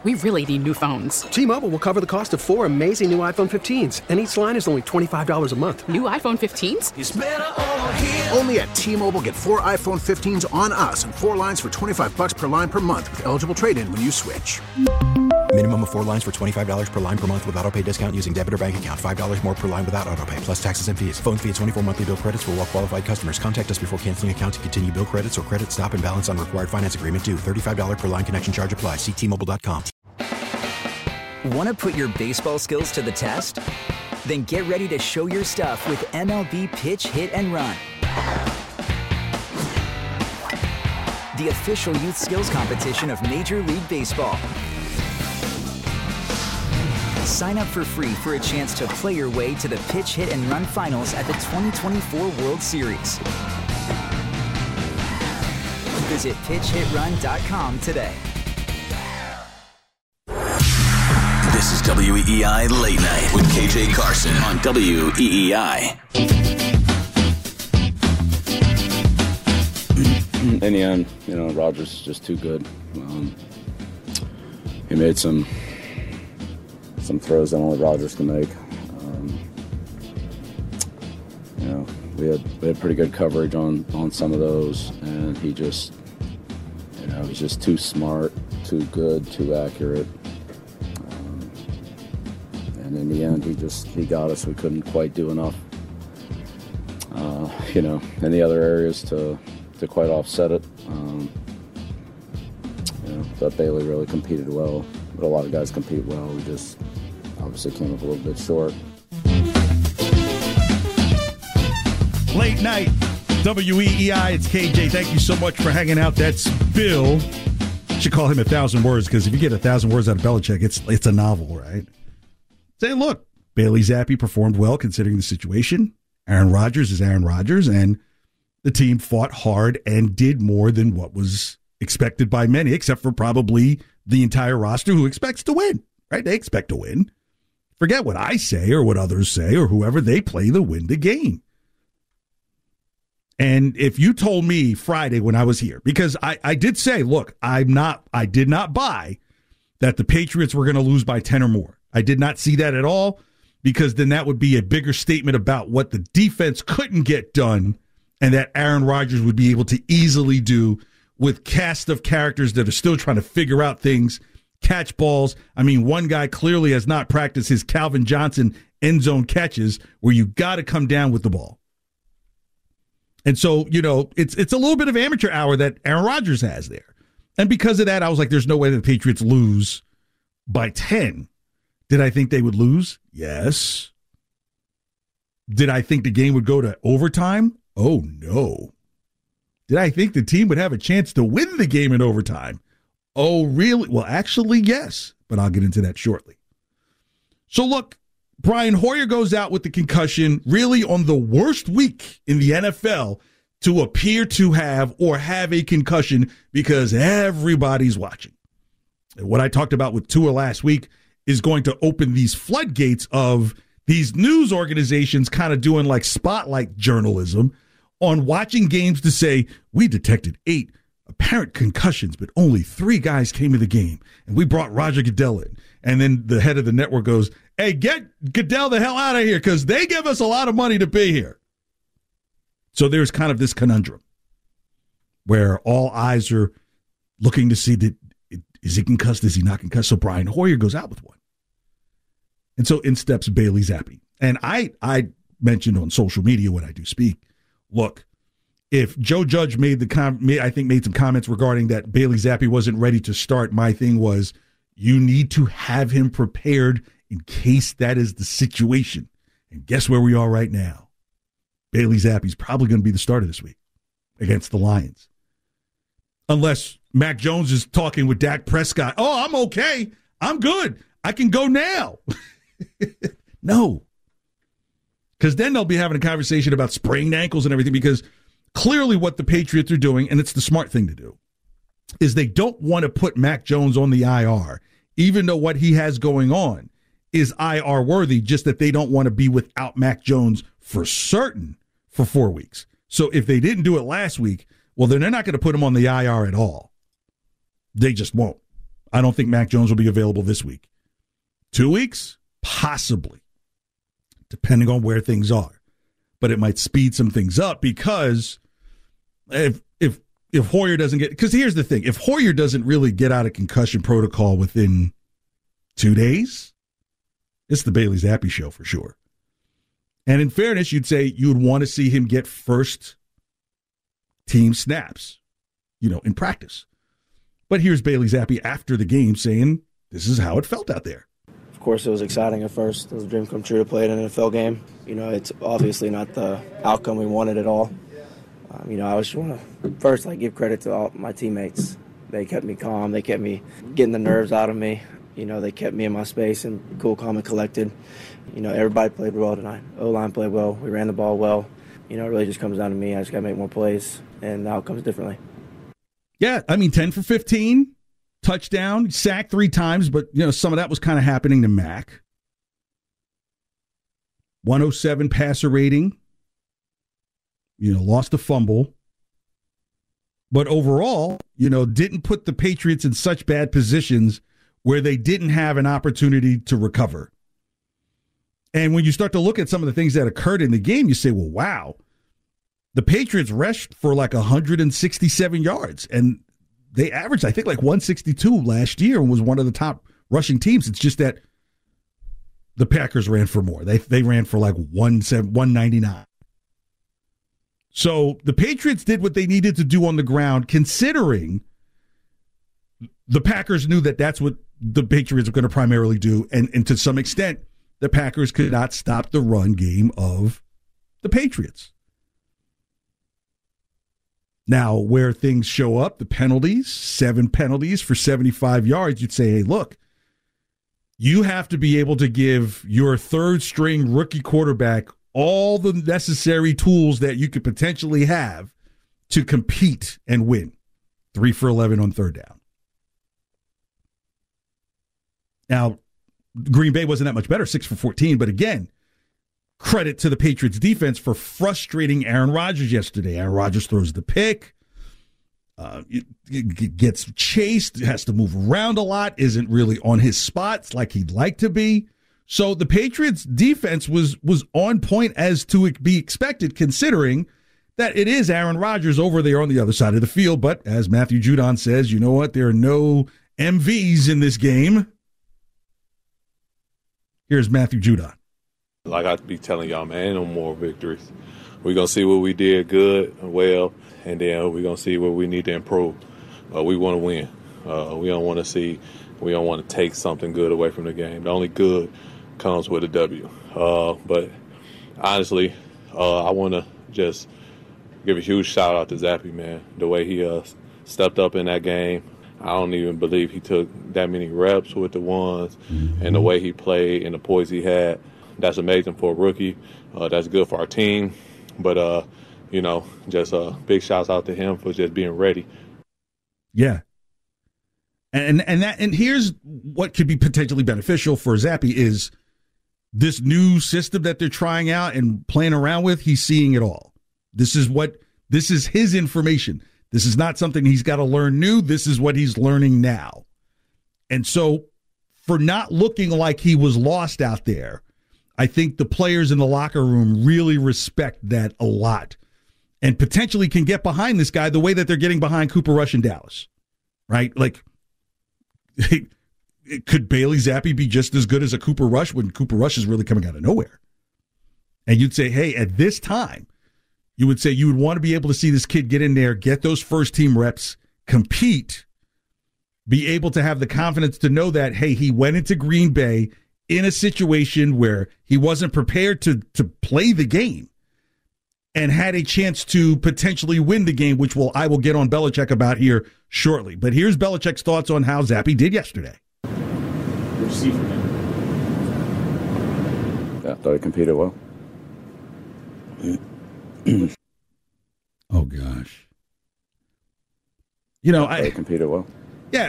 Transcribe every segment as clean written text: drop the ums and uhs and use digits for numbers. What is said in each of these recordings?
We really need new phones. T-Mobile will cover the cost of 4 amazing new iPhone 15s, and each line is only $25 a month. New iPhone 15s? It's better over here. Only at T-Mobile, get 4 iPhone 15s on us and 4 lines for $25 per line per month with eligible trade-in when you switch. Minimum of 4 lines for $25 per line per month with autopay discount using debit or bank account. $5 more per line without autopay, plus taxes and fees. Phone fee at 24 monthly bill credits for well-qualified customers. Contact us before canceling account to continue bill credits or credit stop and balance on required finance agreement due. $35 per line connection charge applies. See T-Mobile.com. Want to put your baseball skills to the test? Then get ready to show your stuff with MLB Pitch, Hit, and Run. The official youth skills competition of Major League Baseball. Sign up for free for a chance to play your way to the Pitch, Hit, and Run finals at the 2024 World Series. Visit pitchhitrun.com today. This is WEEI Late Night with KJ Carson on WEEI. In the end, Rogers is just too good. He made some throws that only Rogers can make. We had pretty good coverage on some of those, and he just, he's just too smart, too good, too accurate. And in the end, he got us. We couldn't quite do enough, in the other areas to quite offset it. But Bailey really competed well. But a lot of guys compete well. We just obviously came up a little bit short. Late night, WEEI, it's KJ. Thank you so much for hanging out. That's Bill. Should call him 1,000 words, because if you get 1,000 words out of Belichick, it's a novel, right? Say, look, Bailey Zappi performed well considering the situation. Aaron Rodgers is Aaron Rodgers, and the team fought hard and did more than what was expected by many, except for probably the entire roster who expects to win, right? They expect to win. Forget what I say or what others say or whoever they play to win the game. And if you told me Friday when I was here, because I did say, look, I did not buy that the Patriots were going to lose by 10 or more. I did not see that at all, because then that would be a bigger statement about what the defense couldn't get done and that Aaron Rodgers would be able to easily do with cast of characters that are still trying to figure out things, catch balls. I mean, one guy clearly has not practiced his Calvin Johnson end zone catches where you got to come down with the ball. And so, it's a little bit of amateur hour that Aaron Rodgers has there. And because of that, I was like, there's no way that the Patriots lose by 10. Did I think they would lose? Yes. Did I think the game would go to overtime? Oh, no. Did I think the team would have a chance to win the game in overtime? Oh, really? Well, actually, yes. But I'll get into that shortly. So, look, Brian Hoyer goes out with the concussion really on the worst week in the NFL to appear to have or have a concussion, because everybody's watching. And what I talked about with Tua last week is going to open these floodgates of these news organizations kind of doing like spotlight journalism on watching games to say, we detected 8 apparent concussions, but only 3 guys came to the game, and we brought Roger Goodell in. And then the head of the network goes, hey, get Goodell the hell out of here, because they give us a lot of money to be here. So there's kind of this conundrum where all eyes are looking to see, is he concussed, is he not concussed? So Brian Hoyer goes out with one. And so in steps Bailey Zappi. And I mentioned on social media when I do speak, look, if Joe Judge made some comments regarding that Bailey Zappi wasn't ready to start, my thing was, you need to have him prepared in case that is the situation. And guess where we are right now? Bailey Zappi's probably going to be the starter this week against the Lions. Unless Mac Jones is talking with Dak Prescott. Oh, I'm okay. I'm good. I can go now. No. Because then they'll be having a conversation about sprained ankles and everything, because clearly what the Patriots are doing, and it's the smart thing to do, is they don't want to put Mac Jones on the IR, even though what he has going on is IR worthy, just that they don't want to be without Mac Jones for certain for 4 weeks. So if they didn't do it last week, well, then they're not going to put him on the IR at all. They just won't. I don't think Mac Jones will be available this week. 2 weeks? Possibly, depending on where things are. But it might speed some things up because if Hoyer doesn't get, because here's the thing, if Hoyer doesn't really get out of concussion protocol within 2 days, it's the Bailey Zappi show for sure. And in fairness, you'd say you'd want to see him get first team snaps, in practice. But here's Bailey Zappi after the game saying, this is how it felt out there. Of course, it was exciting at first. It was a dream come true to play in an NFL game. It's obviously not the outcome we wanted at all. I just want to first give credit to all my teammates. They kept me calm. They kept me getting the nerves out of me. They kept me in my space and cool, calm, and collected. Everybody played well tonight. O-line played well. We ran the ball well. It really just comes down to me. I just got to make more plays, and the outcome's differently. Yeah, 10 for 15, touchdown, sacked 3 times, but, some of that was kind of happening to Mac. 107 passer rating. Lost a fumble. But overall, didn't put the Patriots in such bad positions where they didn't have an opportunity to recover. And when you start to look at some of the things that occurred in the game, you say, well, wow, the Patriots rushed for 167 yards. And they averaged, I think, 162 last year and was one of the top rushing teams. It's just that the Packers ran for more. They ran for 199. So the Patriots did what they needed to do on the ground, considering the Packers knew that that's what the Patriots were going to primarily do. And to some extent, the Packers could not stop the run game of the Patriots. Now, where things show up, the penalties, 7 penalties for 75 yards, you'd say, hey, look, you have to be able to give your third-string rookie quarterback all the necessary tools that you could potentially have to compete and win. 3 for 11 on third down. Now, Green Bay wasn't that much better, 6 for 14, but again, credit to the Patriots defense for frustrating Aaron Rodgers yesterday. Aaron Rodgers throws the pick, gets chased, has to move around a lot, isn't really on his spots like he'd like to be. So the Patriots defense was on point as to be expected, considering that it is Aaron Rodgers over there on the other side of the field. But as Matthew Judon says, you know what? There are no MVs in this game. Here's Matthew Judon. Like I be telling y'all, man, ain't no more victories. We're going to see what we did good and well, and then we're going to see what we need to improve. We want to win. We don't want to take something good away from the game. The only good comes with a W. But honestly, I want to just give a huge shout out to Zappi, man. The way he stepped up in that game. I don't even believe he took that many reps with the ones, and the way he played and the poise he had. That's amazing for a rookie. That's good for our team. But, just big shouts out to him for just being ready. Yeah. And here's what could be potentially beneficial for Zappi is this new system that they're trying out and playing around with. He's seeing it all. This is his information. This is not something he's got to learn new. This is what he's learning now. And so for not looking like he was lost out there, I think the players in the locker room really respect that a lot and potentially can get behind this guy the way that they're getting behind Cooper Rush in Dallas, right? Could Bailey Zappi be just as good as a Cooper Rush when Cooper Rush is really coming out of nowhere? And you'd say, hey, at this time, you would say you would want to be able to see this kid get in there, get those first-team reps, compete, be able to have the confidence to know that, hey, he went into Green Bay in a situation where he wasn't prepared to play the game and had a chance to potentially win the game, which I will get on Belichick about here shortly. But here's Belichick's thoughts on how Zappi did yesterday. What did you see from him? Yeah, I thought he competed well. Oh, gosh. I competed well. Yeah.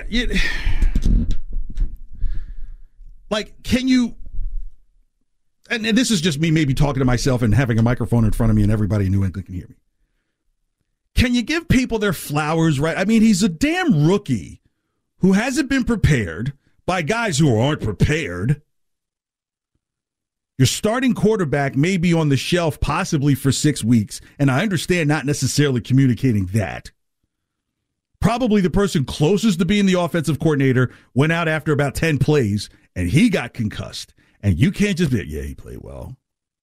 Can you, and this is just me maybe talking to myself and having a microphone in front of me and everybody in New England can hear me. Can you give people their flowers, right? I mean, he's a damn rookie who hasn't been prepared by guys who aren't prepared. Your starting quarterback may be on the shelf possibly for 6 weeks, and I understand not necessarily communicating that. Probably the person closest to being the offensive coordinator went out after about 10 plays, and he got concussed. And you can't just be, yeah, he played well.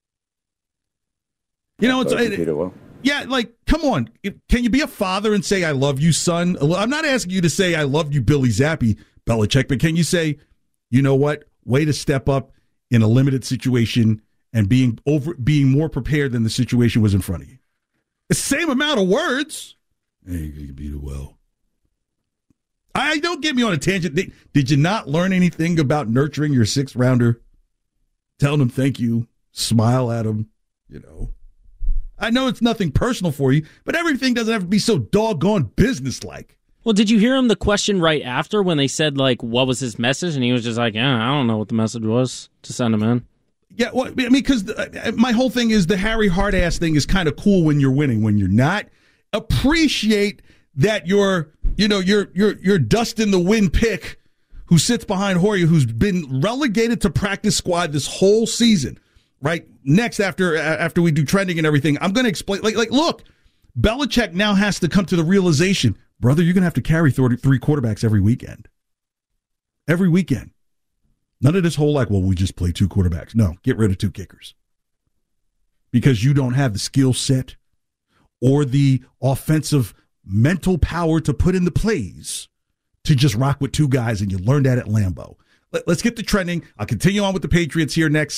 You know, yeah, like, come on. Can you be a father and say, I love you, son? I'm not asking you to say, I love you, Billy Zappi, Belichick, but can you say, you know what? Way to step up in a limited situation and being more prepared than the situation was in front of you. The same amount of words. Hey, you beat it well. Don't get me on a tangent. Did you not learn anything about nurturing your 6th rounder? Telling him thank you, smile at him, you know. I know it's nothing personal for you, but everything doesn't have to be so doggone businesslike. Well, did you hear him the question right after when they said, like, what was his message? And he was just like, yeah, I don't know what the message was to send him in. Yeah, well, I mean, because my whole thing is the Harry Hard-ass thing is kind of cool when you're winning. When you're not, appreciate that you're dust in the wind pick who sits behind Hoyer, who's been relegated to practice squad this whole season. Right next, after we do trending and everything, I'm going to explain. Like, look, Belichick now has to come to the realization, brother, you're going to have to carry 3 quarterbacks every weekend. Every weekend. None of this whole we just play 2 quarterbacks. No, get rid of 2 kickers. Because you don't have the skill set or the offensive mental power to put in the plays to just rock with 2 guys, and you learned that at Lambeau. Let's get to trending. I'll continue on with the Patriots here next.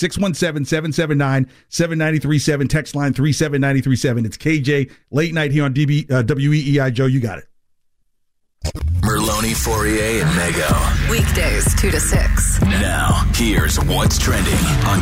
617-779-7937. Text line 37937. It's KJ, late night here on WEEI. Joe, you got it. Merloni, Fourier, and Mego. Weekdays 2 to 6. Now, here's what's trending on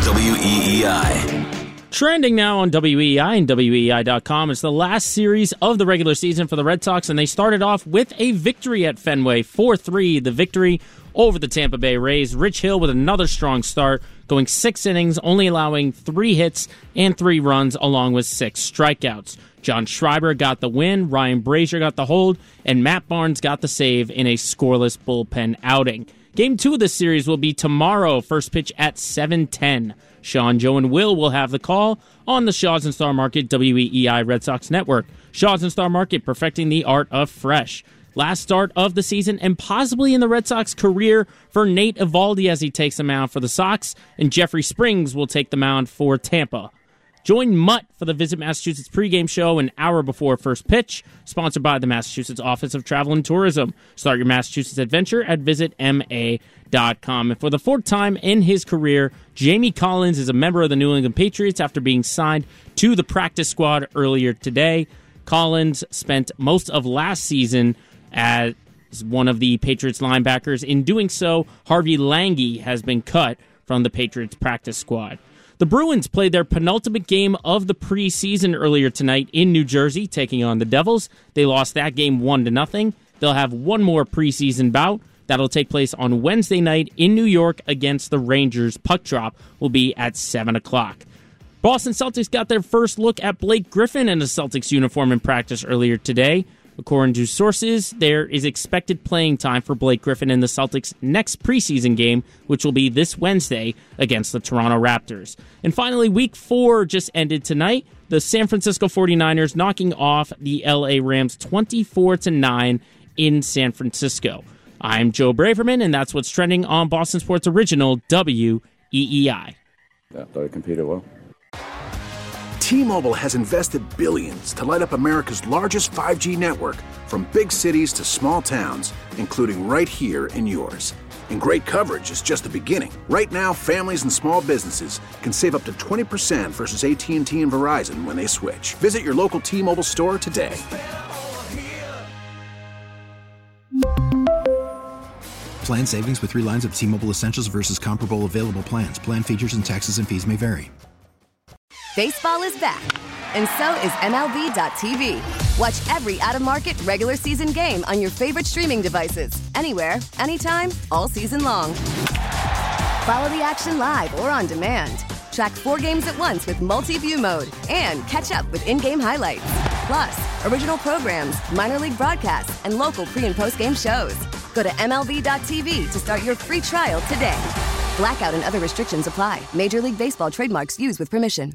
WEEI. Trending now on WEEI and WEEI.com. It's the last series of the regular season for the Red Sox, and they started off with a victory at Fenway, 4-3, the victory over the Tampa Bay Rays. Rich Hill with another strong start, going 6 innings, only allowing 3 hits and 3 runs, along with 6 strikeouts. John Schreiber got the win, Ryan Brazier got the hold, and Matt Barnes got the save in a scoreless bullpen outing. Game 2 of this series will be tomorrow, first pitch at 7:10. Sean, Joe, and Will have the call on the Shaw's and Star Market WEEI Red Sox Network. Shaw's and Star Market, perfecting the art of fresh. Last start of the season and possibly in the Red Sox career for Nate Eovaldi as he takes the mound for the Sox, and Jeffrey Springs will take the mound for Tampa. Join Mutt for the Visit Massachusetts pregame show an hour before first pitch, sponsored by the Massachusetts Office of Travel and Tourism. Start your Massachusetts adventure at visitma.com. And for the 4th time in his career, Jamie Collins is a member of the New England Patriots after being signed to the practice squad earlier today. Collins spent most of last season as one of the Patriots linebackers. In doing so, Harvey Lange has been cut from the Patriots practice squad. The Bruins played their penultimate game of the preseason earlier tonight in New Jersey, taking on the Devils. They lost that game 1-0. They'll have one more preseason bout. That'll take place on Wednesday night in New York against the Rangers. Puck drop will be at 7 o'clock. Boston Celtics got their first look at Blake Griffin in a Celtics uniform in practice earlier today. According to sources, there is expected playing time for Blake Griffin in the Celtics' next preseason game, which will be this Wednesday against the Toronto Raptors. And finally, Week 4 just ended tonight. The San Francisco 49ers knocking off the LA Rams 24-9 in San Francisco. I'm Joe Braverman, and that's what's trending on Boston Sports Original WEEI. Yeah, thought it competed well. T-Mobile has invested billions to light up America's largest 5G network, from big cities to small towns, including right here in yours. And great coverage is just the beginning. Right now, families and small businesses can save up to 20% versus AT&T and Verizon when they switch. Visit your local T-Mobile store today. Plan savings with 3 lines of T-Mobile Essentials versus comparable available plans. Plan features and taxes and fees may vary. Baseball is back, and so is MLB.tv. Watch every out-of-market regular season game on your favorite streaming devices, anywhere, anytime, all season long. Follow the action live or on demand. Track 4 games at once with multi-view mode and catch up with in-game highlights. Plus, original programs, minor league broadcasts, and local pre- and post-game shows. Go to MLB.tv to start your free trial today. Blackout and other restrictions apply. Major League Baseball trademarks used with permission.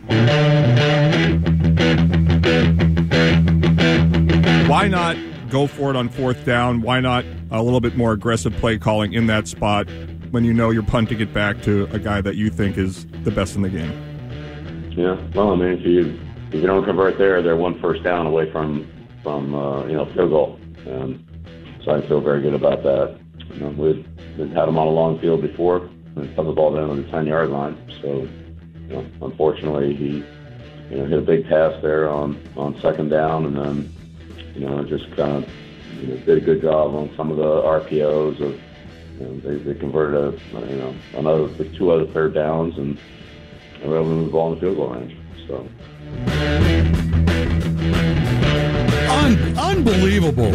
Why not go for it on fourth down? Why not a little bit more aggressive play calling in that spot when you know you're punting it back to a guy that you think is the best in the game? Yeah, well, I mean, if you don't convert there, they're one first down away from field goal. So I feel very good about that. We've had him on a long field before and put the ball down on the 10-yard line. So, unfortunately, he hit a big pass there on second down, and then just kind of did a good job on some of the RPOs of they converted another 2 other third downs, and they were able to move the ball in the field goal range. So. Unbelievable.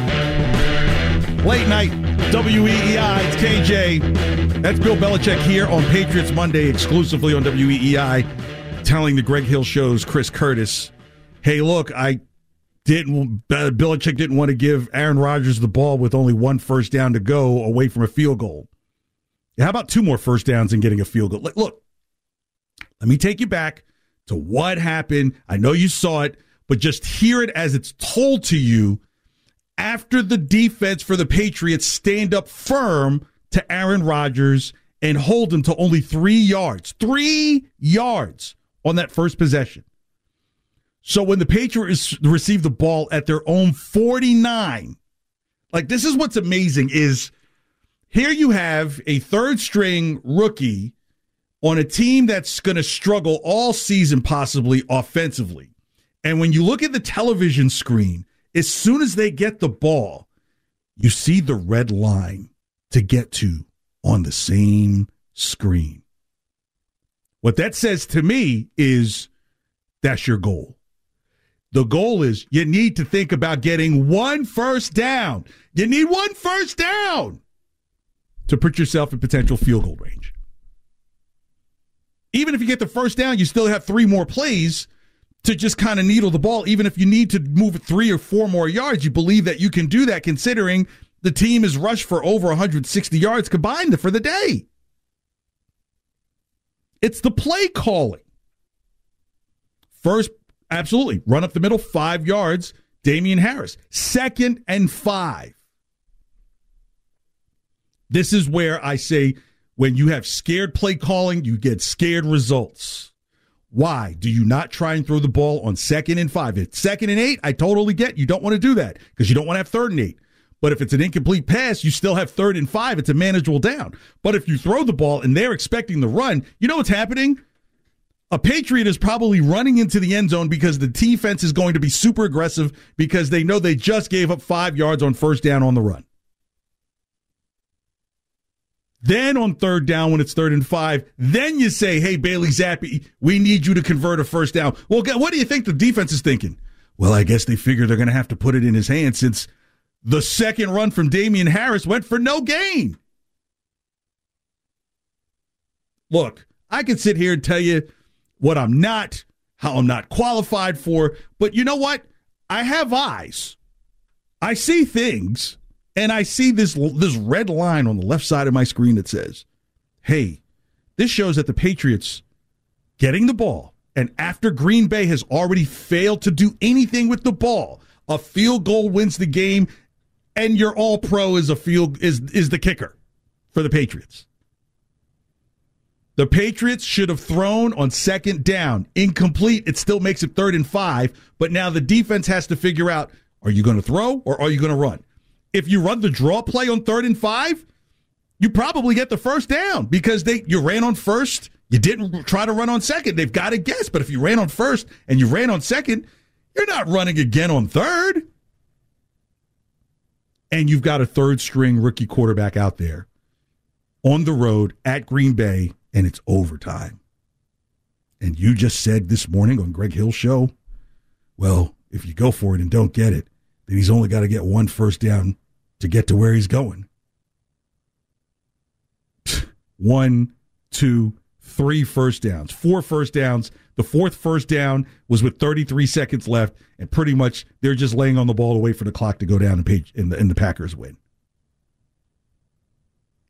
Late night, WEEI, it's KJ. That's Bill Belichick here on Patriots Monday, exclusively on WEEI, telling the Greg Hill Show's Chris Curtis, hey, look, Belichick didn't want to give Aaron Rodgers the ball with only 1 first down to go away from a field goal. How about 2 more first downs and getting a field goal? Look, let me take you back to what happened. I know you saw it, but just hear it as it's told to you after the defense for the Patriots stand up firm to Aaron Rodgers and hold him to only 3 yards. 3 yards on that first possession. So when the Patriots receive the ball at their own 49, this is what's amazing is here you have a third-string rookie on a team that's going to struggle all season possibly offensively. And when you look at the television screen, as soon as they get the ball, you see the red line to get to on the same screen. What that says to me is that's your goal. The goal is you need to think about getting 1 first down. You need 1 first down to put yourself in potential field goal range. Even if you get the first down, you still have 3 more plays to just kind of needle the ball. Even if you need to move it 3 or 4 more yards, you believe that you can do that considering the team is rushed for over 160 yards combined for the day. It's the play calling. First, absolutely, run up the middle, 5 yards, Damian Harris. 2nd and 5. This is where I say when you have scared play calling, you get scared results. Why do you not try and throw the ball on 2nd and 5? If it's 2nd and 8, I totally get you don't want to do that because you don't want to have 3rd and 8. But if it's an incomplete pass, you still have 3rd and 5. It's a manageable down. But if you throw the ball and they're expecting the run, you know what's happening? A Patriot is probably running into the end zone because the defense is going to be super aggressive because they know they just gave up 5 yards on first down on the run. Then on 3rd down, when it's 3rd and 5, then you say, hey, Bailey Zappi, we need you to convert a first down. Well, what do you think the defense is thinking? Well, I guess they figure they're going to have to put it in his hands since the second run from Damian Harris went for no gain. Look, I can sit here and tell you what I'm not, how I'm not qualified for, but you know what? I have eyes. I see things. And I see this red line on the left side of my screen that says, hey, this shows that the Patriots getting the ball, and after Green Bay has already failed to do anything with the ball, a field goal wins the game, and your all-pro is the kicker for the Patriots. The Patriots should have thrown on 2nd down. Incomplete. It still makes it 3rd and 5, but now the defense has to figure out, are you going to throw or are you going to run? If you run the draw play on 3rd and 5, you probably get the first down because you ran on 1st. You didn't try to run on 2nd. They've got to guess. But if you ran on 1st and you ran on 2nd, you're not running again on 3rd. And you've got a 3rd-string rookie quarterback out there on the road at Green Bay, and it's overtime. And you just said this morning on Greg Hill's show, well, if you go for it and don't get it, then he's only got to get 1 first down to get to where he's going. 1, 2, 3 first downs, 4 first downs. The 4th first down was with 33 seconds left, and pretty much they're just laying on the ball to wait for the clock to go down and the Packers win.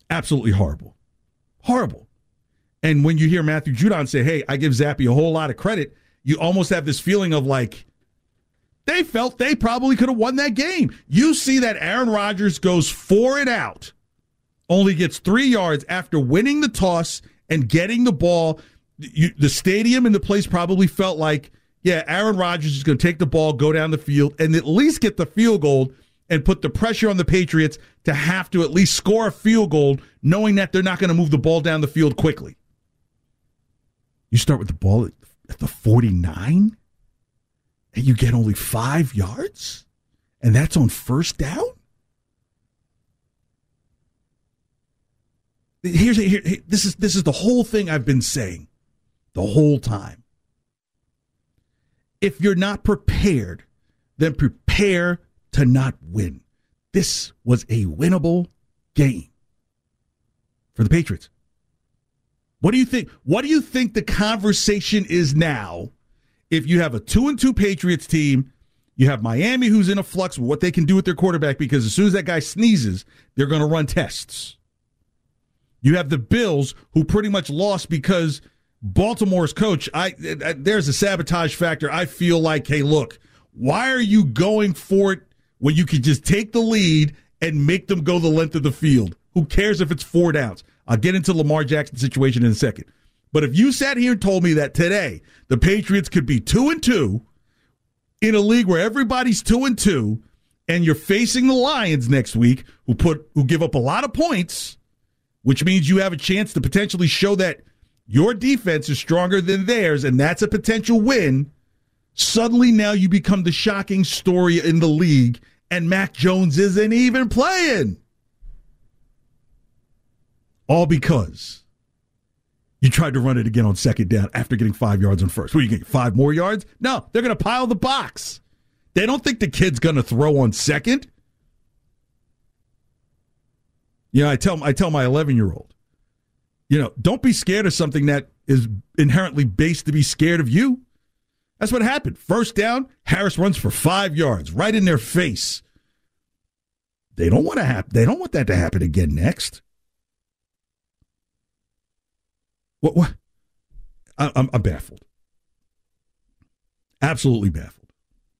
Absolutely horrible. Horrible. And when you hear Matthew Judon say, hey, I give Zappe a whole lot of credit, you almost have this feeling of like, they felt they probably could have won that game. You see that Aaron Rodgers goes 4 and out, only gets 3 yards after winning the toss and getting the ball. The stadium and the place probably felt like, yeah, Aaron Rodgers is going to take the ball, go down the field, and at least get the field goal and put the pressure on the Patriots to have to at least score a field goal, knowing that they're not going to move the ball down the field quickly. You start with the ball at the 49, and you get only 5 yards, and that's on first down? This is the whole thing I've been saying the whole time. If you're not prepared, then prepare to not win. This was a winnable game for the Patriots. What do you think? What do you think the conversation is now if you have a 2-2 Patriots team, you have Miami who's in a flux with what they can do with their quarterback because as soon as that guy sneezes, they're going to run tests. You have the Bills who pretty much lost because Baltimore's coach, there's a sabotage factor. I feel like, hey, look, why are you going for it when you could just take the lead and make them go the length of the field? Who cares if it's 4 downs? I'll get into Lamar Jackson's situation in a second. But if you sat here and told me that today the Patriots could be 2-2 in a league where everybody's 2-2 and you're facing the Lions next week who give up a lot of points, which means you have a chance to potentially show that your defense is stronger than theirs, and that's a potential win. Suddenly now you become the shocking story in the league, and Mac Jones isn't even playing. All because you tried to run it again on second down after getting 5 yards on first. What, you get 5 more yards? No, they're going to pile the box. They don't think the kid's going to throw on second. You know, I tell my 11-year-old, don't be scared of something that is inherently based to be scared of you. That's what happened. First down, Harris runs for 5 yards right in their face. They don't want that to happen again next. What? I'm baffled. Absolutely baffled.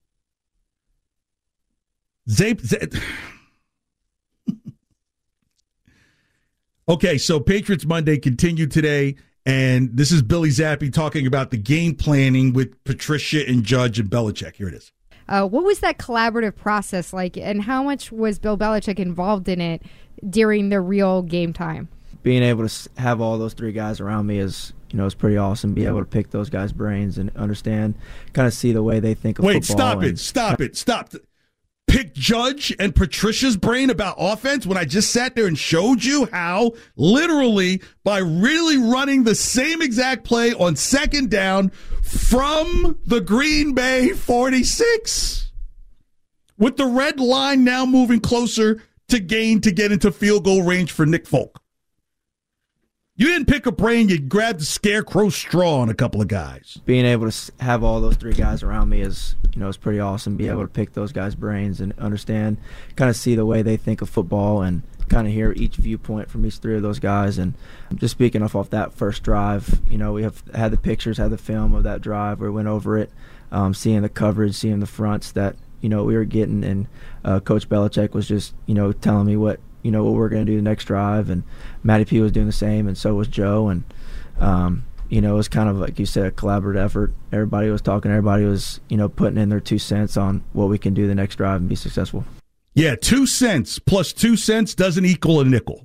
Okay, so Patriots Monday continued today, and this is Billy Zappe talking about the game planning with Patricia and Judge and Belichick. Here it is. What was that collaborative process like, and how much was Bill Belichick involved in it during the real game time? Being able to have all those 3 guys around me is pretty awesome. Be able to pick those guys' brains and understand, kind of see the way they think of football. Wait, stop it. Pick Judge and Patricia's brain about offense when I just sat there and showed you how literally by really running the same exact play on second down from the Green Bay 46 with the red line now moving closer to gain to get into field goal range for Nick Folk. You didn't pick a brain, you grabbed the scarecrow straw on a couple of guys. Being able to have all those 3 guys around me is pretty awesome. Be able to pick those guys' brains and understand, kind of see the way they think of football and kind of hear each viewpoint from each 3 of those guys. And just speaking off that first drive, we have had the pictures, had the film of that drive where we went over it, seeing the coverage, seeing the fronts that, we were getting. And Coach Belichick was just, telling me what we're going to do the next drive, and Matty P was doing the same, and so was Joe. And it was kind of like you said, a collaborative effort. Everybody was talking, everybody was putting in their 2 cents on what we can do the next drive and be successful. Yeah, 2 cents plus 2 cents doesn't equal a nickel.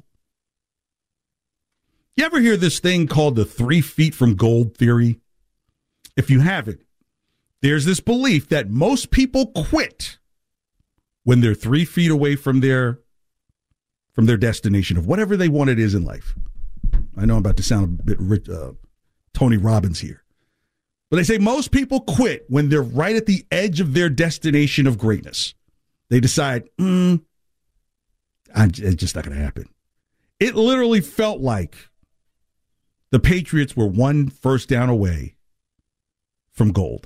You ever hear this thing called the 3 feet from gold theory? If you haven't, there's this belief that most people quit when they're 3 feet away from their destination of whatever they want it is in life. I know I'm about to sound a bit Tony Robbins here. But they say most people quit when they're right at the edge of their destination of greatness. They decide, it's just not going to happen. It literally felt like the Patriots were 1 first down away from gold.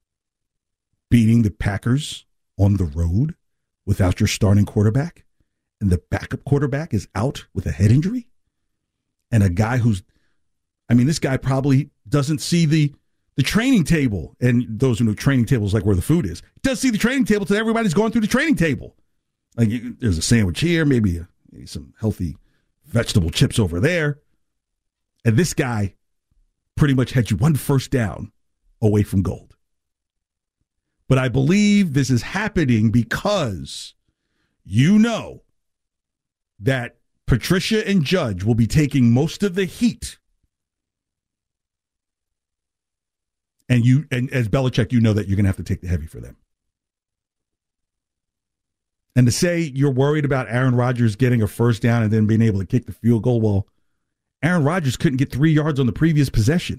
Beating the Packers on the road without your starting quarterback and the backup quarterback is out with a head injury, and a guy this guy probably doesn't see the training table, and those who know training tables like where the food is, does see the training table till everybody's going through the training table. Like there's a sandwich here, maybe some healthy vegetable chips over there, and this guy pretty much had you one first down away from gold. But I believe this is happening because you know that Patricia and Judge will be taking most of the heat. And as Belichick, you know that you're going to have to take the heavy for them. And to say you're worried about Aaron Rodgers getting a first down and then being able to kick the field goal, well, Aaron Rodgers couldn't get 3 yards on the previous possession.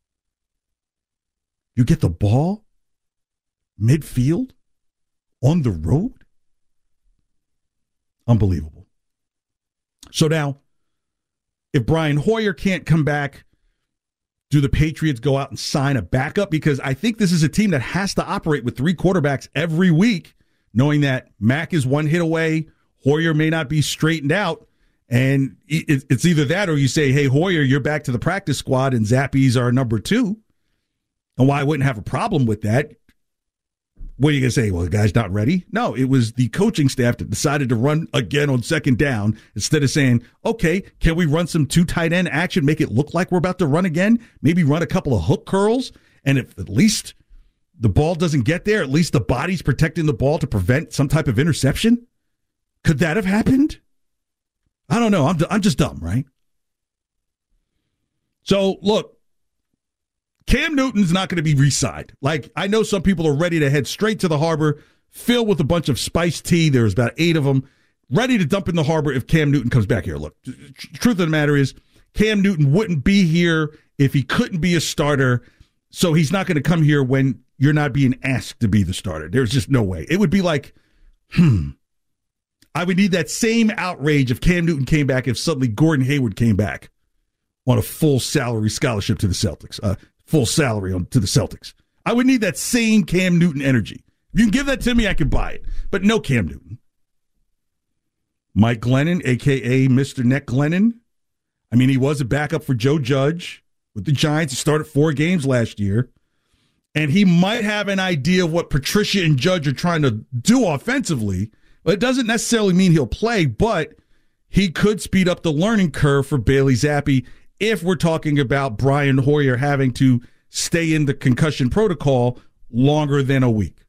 You get the ball midfield on the road? Unbelievable. So now, if Brian Hoyer can't come back, do the Patriots go out and sign a backup? Because I think this is a team that has to operate with 3 quarterbacks every week, knowing that Mack is one hit away, Hoyer may not be straightened out, and it's either that or you say, hey, Hoyer, you're back to the practice squad, and Zappies are number 2. And why I wouldn't have a problem with that. What are you going to say? Well, the guy's not ready? No, it was the coaching staff that decided to run again on second down instead of saying, okay, can we run some 2 tight end action, make it look like we're about to run again? Maybe run a couple of hook curls, and if at least the ball doesn't get there, at least the body's protecting the ball to prevent some type of interception? Could that have happened? I don't know. I'm just dumb, right? So, look, Cam Newton's not going to be re-signed. Like, I know some people are ready to head straight to the harbor, filled with a bunch of spiced tea. There's about 8 of them, ready to dump in the harbor if Cam Newton comes back here. Look, truth of the matter is, Cam Newton wouldn't be here if he couldn't be a starter, so he's not going to come here when you're not being asked to be the starter. There's just no way. It would be like, I would need that same outrage if Cam Newton came back if suddenly Gordon Hayward came back on a full salary scholarship to the Celtics. Full salary to the Celtics. I would need that same Cam Newton energy. If you can give that to me, I can buy it. But no Cam Newton. Mike Glennon, a.k.a. Mr. Neck Glennon. I mean, he was a backup for Joe Judge with the Giants. He started 4 games last year. And he might have an idea of what Patricia and Judge are trying to do offensively. But it doesn't necessarily mean he'll play, but he could speed up the learning curve for Bailey Zappi if we're talking about Brian Hoyer having to stay in the concussion protocol longer than a week.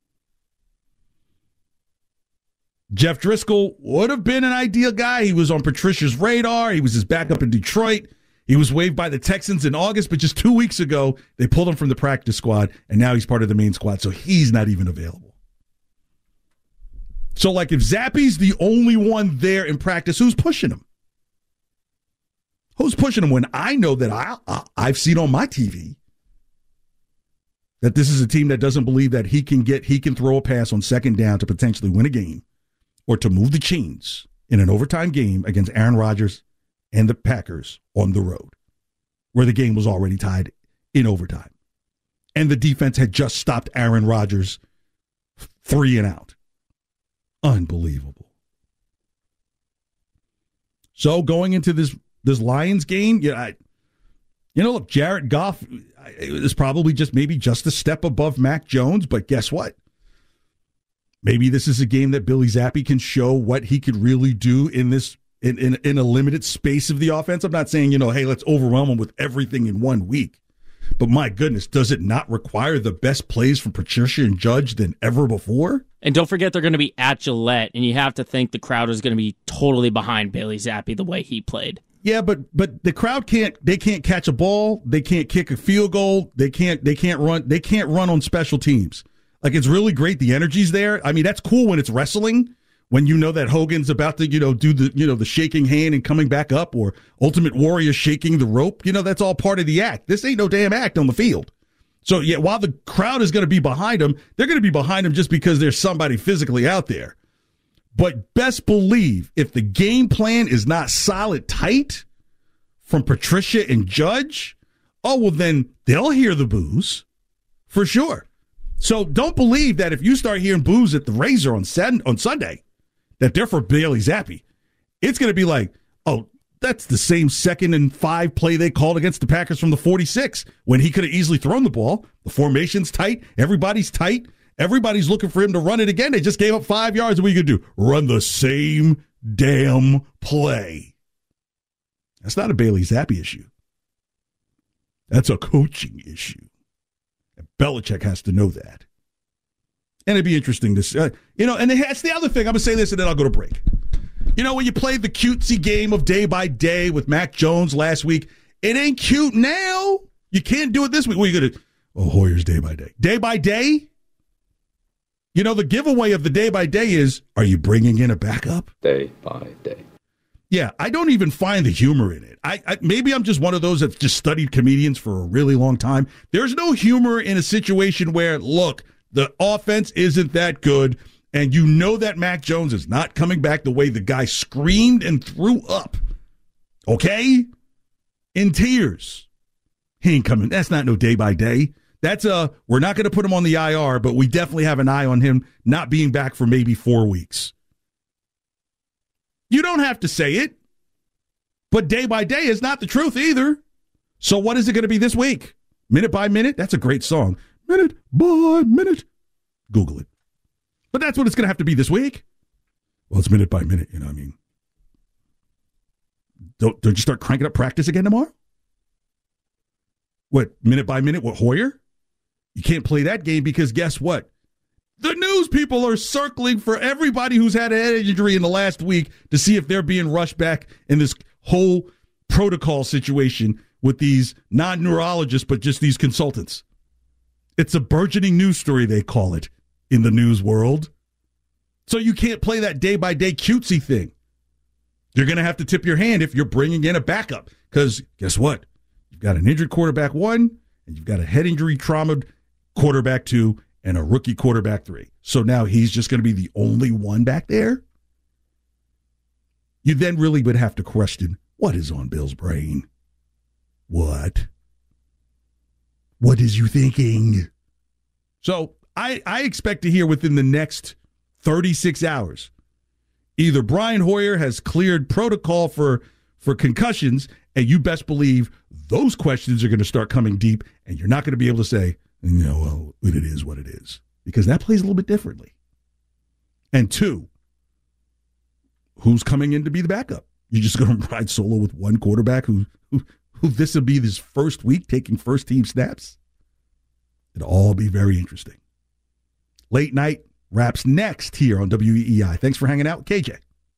Jeff Driscoll would have been an ideal guy. He was on Patricia's radar. He was his backup in Detroit. He was waived by the Texans in August, but just 2 weeks ago, they pulled him from the practice squad, and now he's part of the main squad, so he's not even available. So, like, if Zappi's the only one there in practice, who's pushing him? Who's pushing him when I know that I've seen on my TV that this is a team that doesn't believe that he can throw a pass on second down to potentially win a game or to move the chains in an overtime game against Aaron Rodgers and the Packers on the road, where the game was already tied in overtime. And the defense had just stopped Aaron Rodgers 3 and out. Unbelievable. So going into this Lions game, look, Jared Goff is probably maybe just a step above Mac Jones, but guess what? Maybe this is a game that Billy Zappi can show what he could really do in this in a limited space of the offense. I'm not saying, hey, let's overwhelm him with everything in 1 week. But my goodness, does it not require the best plays from Patricia and Judge than ever before? And don't forget they're going to be at Gillette, and you have to think the crowd is going to be totally behind Bailey Zappi the way he played. Yeah, but the crowd can't catch a ball, they can't kick a field goal, they can't run on special teams. Like, it's really great, the energy's there. I mean, that's cool when it's wrestling, when you know that Hogan's about to, do the shaking hand and coming back up, or Ultimate Warrior shaking the rope. That's all part of the act. This ain't no damn act on the field. So, yeah, while the crowd is going to be behind them, they're going to be behind them just because there's somebody physically out there. But best believe, if the game plan is not solid tight from Patricia and Judge, then they'll hear the boos for sure. So don't believe that if you start hearing boos at the Razor on Sunday, that they're for Bailey Zappi. It's going to be like, oh, that's the same 2nd and 5 play they called against the Packers from the 46 when he could have easily thrown the ball. The formation's tight. Everybody's tight. Everybody's looking for him to run it again. They just gave up 5 yards. And what are you going to do? Run the same damn play. That's not a Bailey Zappi issue. That's a coaching issue. And Belichick has to know that. And it'd be interesting to see. And that's the other thing. I'm going to say this and then I'll go to break. When you played the cutesy game of day by day with Mac Jones last week, it ain't cute now. You can't do it this week. What are you going to Hoyer's day by day. Day by day? The giveaway of the day by day is, are you bringing in a backup? Day by day. Yeah, I don't even find the humor in it. I maybe I'm just one of those that's just studied comedians for a really long time. There's no humor in a situation where, look, the offense isn't that good, and you know that Mac Jones is not coming back the way the guy screamed and threw up. Okay? In tears. He ain't coming. That's not no day by day. That's we're not going to put him on the IR, but we definitely have an eye on him not being back for maybe 4 weeks. You don't have to say it, but day by day is not the truth either. So what is it going to be this week? Minute by minute? That's a great song. Minute by minute. Google it. But that's what it's going to have to be this week. Well, it's minute by minute, Don't you start cranking up practice again tomorrow? What, minute by minute with Hoyer? You can't play that game because guess what? The news people are circling for everybody who's had a head injury in the last week to see if they're being rushed back in this whole protocol situation with these non-neurologists, but just these consultants. It's a burgeoning news story, they call it, in the news world. So you can't play that day-by-day cutesy thing. You're going to have to tip your hand if you're bringing in a backup. Because guess what? You've got an injured quarterback 1, and you've got a head injury trauma quarterback 2, and a rookie quarterback 3. So now he's just going to be the only one back there? You then really would have to question, what is on Bill's brain? What? What is you thinking? So I expect to hear within the next 36 hours, either Brian Hoyer has cleared protocol for concussions, and you best believe those questions are going to start coming deep, and you're not going to be able to say, well, it is what it is, because that plays a little bit differently. And 2, who's coming in to be the backup? You're just going to ride solo with one quarterback who this will be his first week taking first team snaps? It'll all be very interesting. Late Night wraps next here on WEEI. Thanks for hanging out, KJ.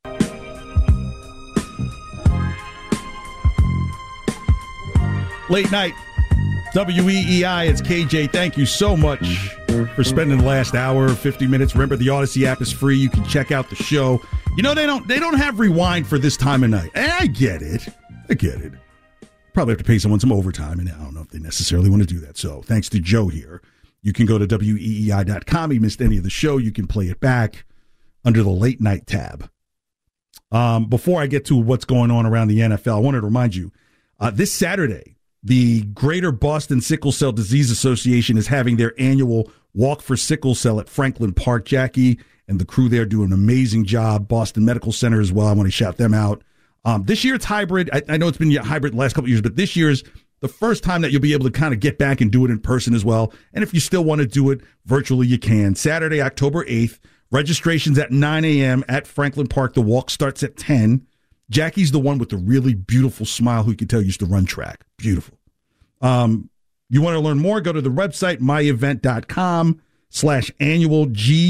Late Night, WEEI, it's KJ. Thank you so much for spending the last hour, 50 minutes. Remember, the Odyssey app is free. You can check out the show. They don't have rewind for this time of night. And I get it. Probably have to pay someone some overtime, and I don't know if they necessarily want to do that. So thanks to Joe here. You can go to WEEI.com. You missed any of the show, you can play it back under the Late Night tab. Before I get to what's going on around the NFL, I wanted to remind you, this Saturday, the Greater Boston Sickle Cell Disease Association is having their annual Walk for Sickle Cell at Franklin Park. Jackie and the crew there do an amazing job. Boston Medical Center as well. I want to shout them out. This year it's hybrid. I know it's been hybrid the last couple of years, but this year's the first time that you'll be able to kind of get back and do it in person as well. And if you still want to do it virtually, you can. Saturday, October 8th, registration's at 9 a.m. at Franklin Park. The walk starts at 10. Jackie's the one with the really beautiful smile who you can tell used to run track. Beautiful. You want to learn more, go to the website, myevent.com/annual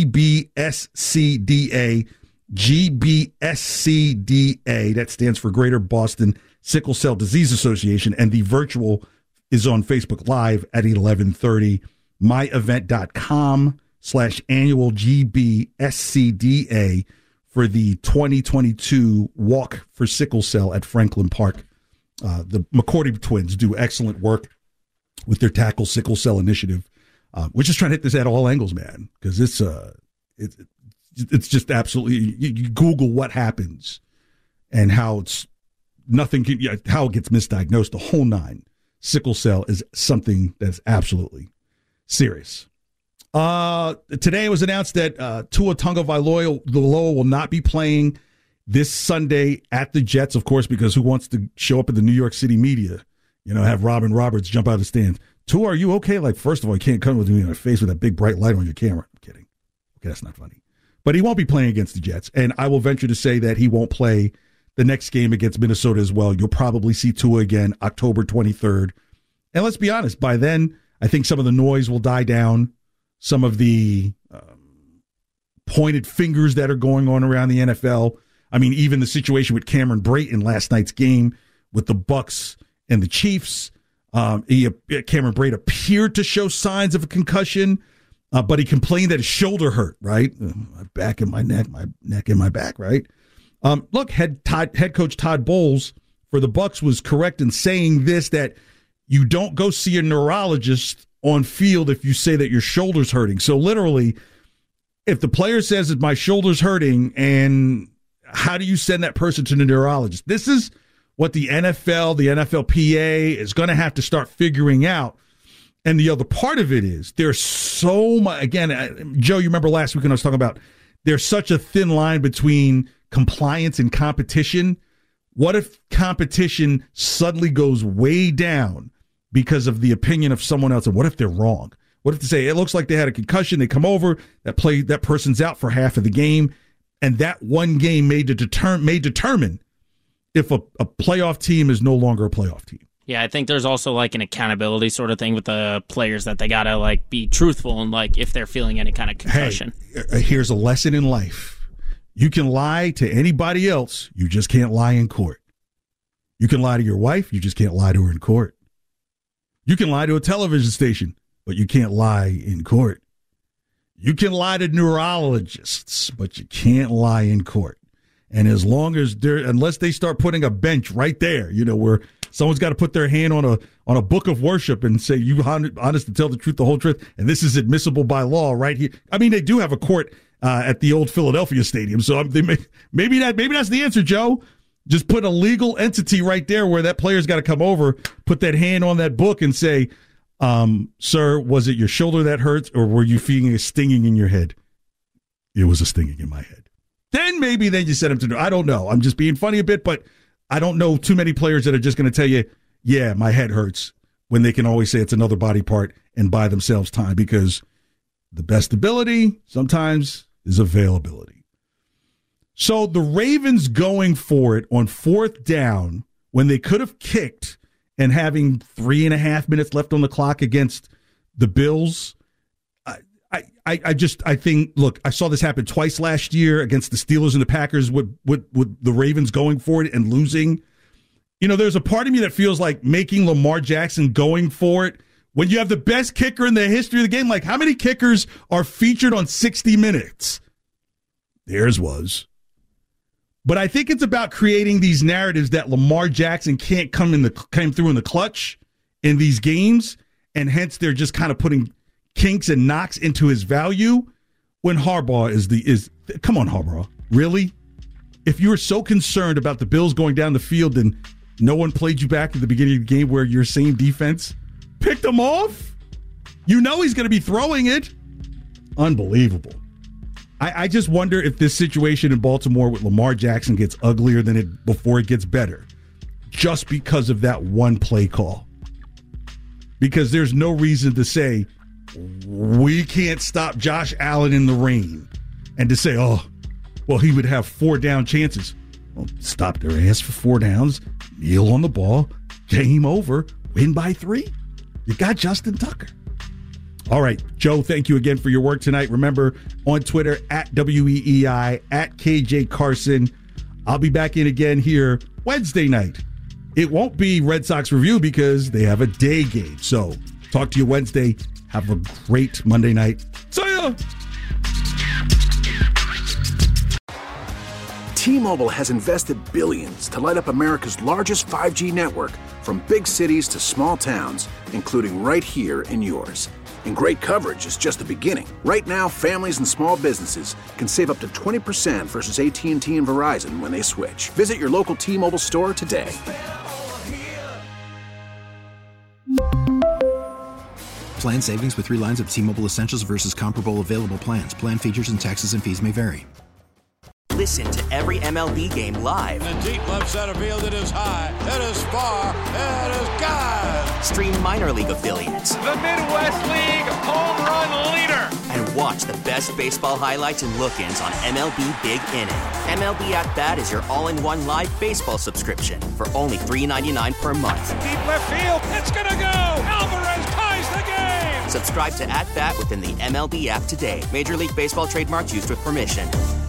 GBSCDA. GBSCDA. That stands for Greater Boston Sickle Cell Disease Association. And the virtual is on Facebook Live at 11:30. myevent.com/annual GBSCDA for the 2022 Walk for Sickle Cell at Franklin Park. The McCourty twins do excellent work with their Tackle Sickle Cell initiative. We're just trying to hit this at all angles, man, because it's just absolutely, you Google what happens and how it's nothing, how it gets misdiagnosed, the whole nine. Sickle cell is something that's absolutely serious. Today it was announced that Tua Tagovailoa will not be playing this Sunday at the Jets, of course, because who wants to show up in the New York City media, have Robin Roberts jump out of the stands. Tua, are you okay? Like, first of all, you can't come with me in the face with that big bright light on your camera. I'm kidding. Okay, that's not funny. But he won't be playing against the Jets, and I will venture to say that he won't play the next game against Minnesota as well. You'll probably see Tua again October 23rd. And let's be honest, by then, I think some of the noise will die down. Some of the pointed fingers that are going on around the NFL. I mean, even the situation with Cameron Brate in last night's game with the Bucs and the Chiefs. Cameron Brate appeared to show signs of a concussion, but he complained that his shoulder hurt, right? My back and my neck and my back, right? Look, head coach Todd Bowles for the Bucs was correct in saying this, that you don't go see a neurologist on field if you say that your shoulder's hurting. So literally, if the player says that my shoulder's hurting, and how do you send that person to the neurologist? This is what the NFL, the NFLPA is going to have to start figuring out. And the other part of it is there's so much, again, Joe, you remember last week when I was talking about there's such a thin line between compliance and competition. What if competition suddenly goes way down because of the opinion of someone else? And what if they're wrong? What if they say, it looks like they had a concussion, they come over, that person's out for half of the game, and that one game may determine if a playoff team is no longer a playoff team. Yeah, I think there's also like an accountability sort of thing with the players that they got to like be truthful and like if they're feeling any kind of concussion. Hey, here's a lesson in life. You can lie to anybody else. You just can't lie in court. You can lie to your wife. You just can't lie to her in court. You can lie to a television station, but you can't lie in court. You can lie to neurologists, but you can't lie in court. And as long as unless they start putting a bench right there, where someone's got to put their hand on a book of worship and say, you honest to tell the truth, the whole truth, and this is admissible by law right here. I mean, they do have a court at the old Philadelphia Stadium, so maybe that's the answer, Joe. Just put a legal entity right there where that player's got to come over, put that hand on that book and say, sir, was it your shoulder that hurts, or were you feeling a stinging in your head? It was a stinging in my head. Then you send him to. I don't know. I'm just being funny a bit, but I don't know too many players that are just going to tell you, yeah, my head hurts, when they can always say it's another body part and buy themselves time, because the best ability sometimes is availability. So the Ravens going for it on 4th down when they could have kicked and having 3.5 minutes left on the clock against the Bills. I think, look, I saw this happen twice last year against the Steelers and the Packers with the Ravens going for it and losing. There's a part of me that feels like making Lamar Jackson going for it when you have the best kicker in the history of the game. Like, how many kickers are featured on 60 Minutes? Theirs was. But I think it's about creating these narratives that Lamar Jackson can't come through in the clutch in these games, and hence they're just kind of putting kinks and knocks into his value, when Harbaugh is come on, Harbaugh, really? If you were so concerned about the Bills going down the field and no one played you back at the beginning of the game where your same defense picked them off, he's going to be throwing it. Unbelievable. I just wonder if this situation in Baltimore with Lamar Jackson gets uglier before it gets better, just because of that one play call. Because there's no reason to say, we can't stop Josh Allen in the rain, and to say, oh, well, he would have 4 down chances. Well, stop their ass for 4 downs, kneel on the ball, game over, win by 3. You got Justin Tucker. All right, Joe, thank you again for your work tonight. Remember, on Twitter, @WEEI, @KJ Carson. I'll be back in again here Wednesday night. It won't be Red Sox Review because they have a day game. So talk to you Wednesday. Have a great Monday night. See ya! T-Mobile has invested billions to light up America's largest 5G network, from big cities to small towns, including right here in yours. And great coverage is just the beginning. Right now, families and small businesses can save up to 20% versus AT&T and Verizon when they switch. Visit your local T-Mobile store today. Plan savings with 3 lines of T-Mobile Essentials versus comparable available plans. Plan features and taxes and fees may vary. Listen to every MLB game live. In the deep left center field, it is high, it is far, it is gone. Stream minor league affiliates. The Midwest League home run leader. And watch the best baseball highlights and look-ins on MLB Big Inning. MLB At Bat is your all-in-one live baseball subscription for only $3.99 per month. Deep left field, it's gonna go. Alvarez ties the game. Subscribe to At Bat within the MLB app today. Major League Baseball trademarks used with permission.